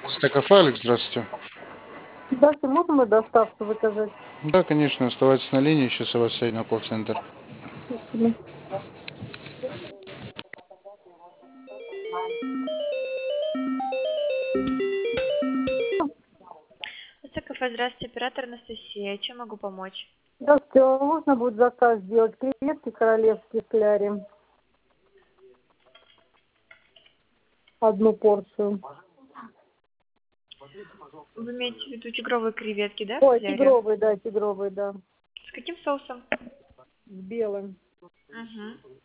Стекофайлик, здравствуйте. Здравствуйте, можно мою доставку заказать? Да, конечно, оставайтесь на линии, сейчас я вас соединю на колл-центр. Спасибо. Кафе, здравствуйте, оператор Анастасия. Чем могу помочь? Здравствуйте, а можно будет заказ сделать креветки королевские в кляре? Одну порцию. Вы имеете в виду тигровые креветки, да, в Ой, кляре? тигровый, да. С каким соусом? С белым. Угу.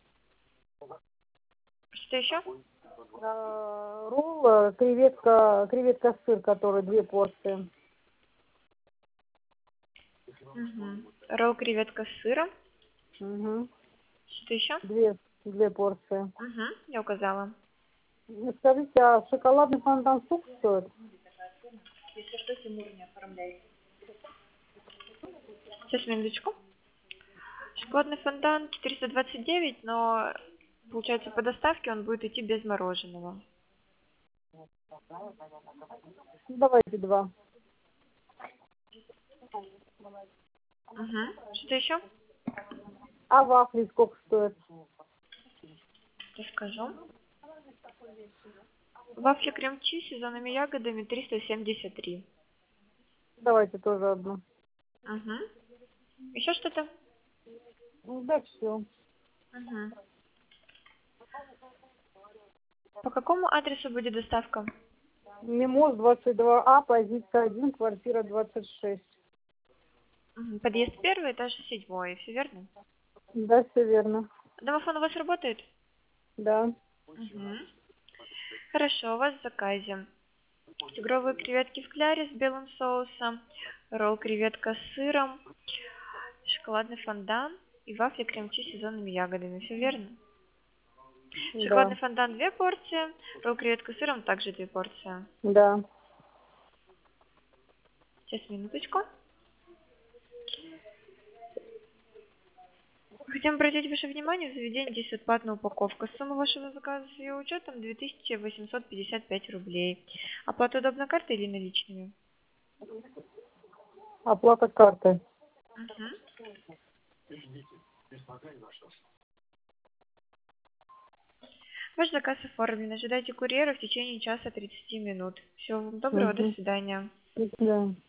Что еще? Ролл, креветка сыр, который 2 порции. Угу. Ролл креветка с сыром. Угу. Что еще? Две порции. Угу. Я указала. Скажите, а шоколадный фонтан сколько стоит? Если что, Тимур не оформляйте. Сейчас, минуточку. Шоколадный фонтан 429, но получается по доставке он будет идти без мороженого. Давайте 2. Угу. Что еще? А вафли сколько стоят? Расскажу. Вафли крем-чи с сезонными ягодами 373. Давайте тоже одну. Угу. Еще что-то? Ну да, все. Угу. По какому адресу будет доставка? Мимоз 22А, позиция 1, квартира 26. Мгм. Подъезд первый, этаж седьмой, все верно? Да, все верно. Домофон у вас работает? Да. Угу. Хорошо, у вас в заказе тигровые креветки в кляре с белым соусом, ролл креветка с сыром, шоколадный фондан и вафли крем-чи с сезонными ягодами, все верно? Да. Шоколадный фондан 2 порции, ролл креветка с сыром также 2 порции. Да. Сейчас, минуточку. Хотим обратить ваше внимание, в заведении действует платная упаковка. Сумма вашего заказа с ее учетом 2855 рублей. Оплата удобно картой или наличными? Оплата картой. Мгм. Ваш заказ оформлен. Ожидайте курьера в течение часа 30 минут. Всего вам доброго, до Угу. свидания. До свидания.